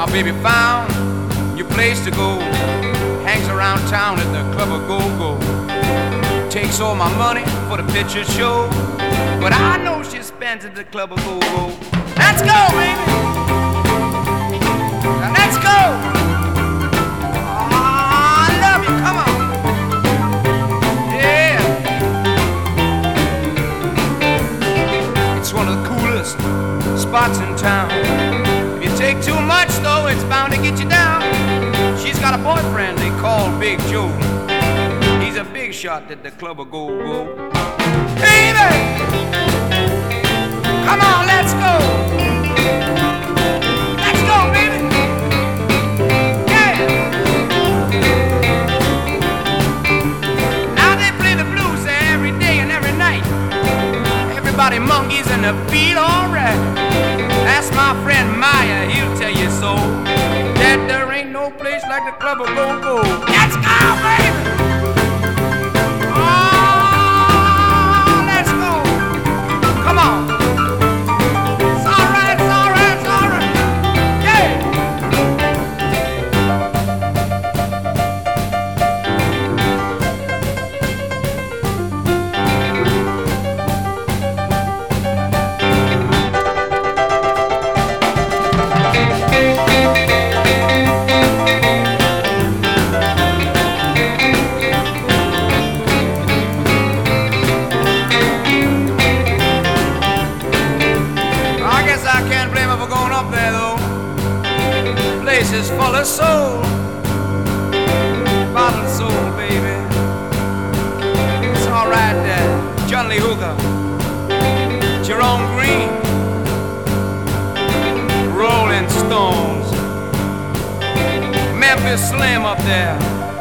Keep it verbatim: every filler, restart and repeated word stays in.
baby found your place to go. Hangs around town at the club of go-go. Takes all my money for the picture show, but I know she spends at the club of go-go. Let's go, baby. Now let's go. Oh, I love you. Come on. Yeah. It's one of the coolest spots in town. If you take too much, though, it's bound to get you down. She's got a boyfriend they call Big Joe. He's a big shot at the club of go-go. Baby, come on, let's go. Let's go, baby. Yeah. Now they play the blues every day and every night. Everybody monkeys and the beat alright. That's my friend Maya, he'll tell you so. That there ain't no place like the club of go-go. Let's go, baby. Oh, let's go. Come on. It's all right, it's all right, it's all right. Yeah. Is full of soul, bottled soul, baby. It's all right there. John Lee Hooker, Jerome Green, Rolling Stones, Memphis Slim up there.